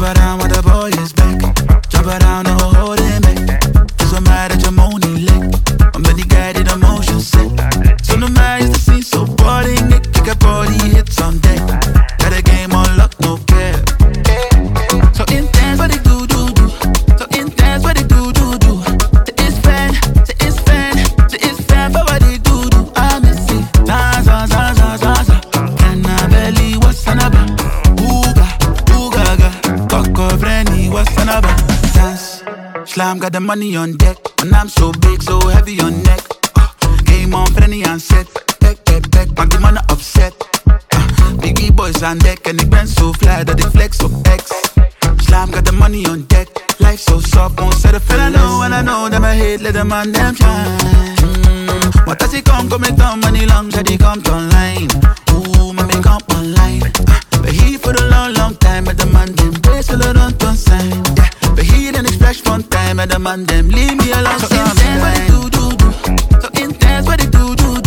it down while the boy is back. Drop it down, no holding back. So mad at your moaning leg. I'm ready, guided emotion sick. So no matter the scene, so boring. Kick a body hits on deck. Got a game on luck, no care. So intense, what it do. So intense, what it do. So it's fan, so it's fan for what it do. I miss it. Za. Can I belly, what's another? Ooga, Coco Frenny, what's another? Dance, Slam got the money on deck. And I'm so big, so heavy on neck. Game on Frenny and set. Back, my man upset. Biggie boys on deck, and the band so fly that they flex so X. Slam got the money on deck. Life so soft, won't set a feel. And I know that my head let the man them shine. What does he come make the money long, shall he come online? Ooh, my make up online. But he for the long time, at the man them place a lot on ton sign. Yeah, but he didn't splash fun time, at the man them leave me alone. So intense what it do. So intense what it do.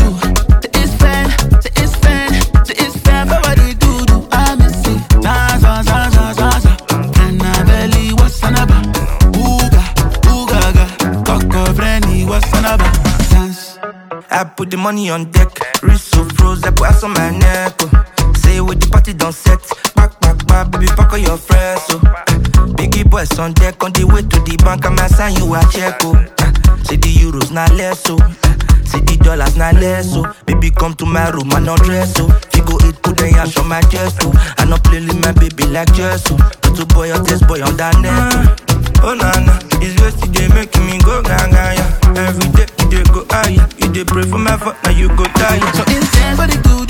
So it's fan for what it do. I miss it. Za. Can I belly, what's another? Ooga, Coco Frenny, what's another? Dance. I put the money on deck. Wrist so froze, I put ice on my neck. Say with the party done set. Back, baby, pack on your friends. Biggie boys on deck, on the way to the bank, I'm assign you a check. Say the euros not less, so. See the dollars not less, so. Baby come to my room, I not dress, so. Figo eat, put the ash on my chest, so. I not play with my baby like chess, so. Put a boy or test boy on that neck. Oh nana, it's yesterday making me go gaga, yeah. Every day you dey go higher, you dey pray for my fuck, now you go die. So intense what it do.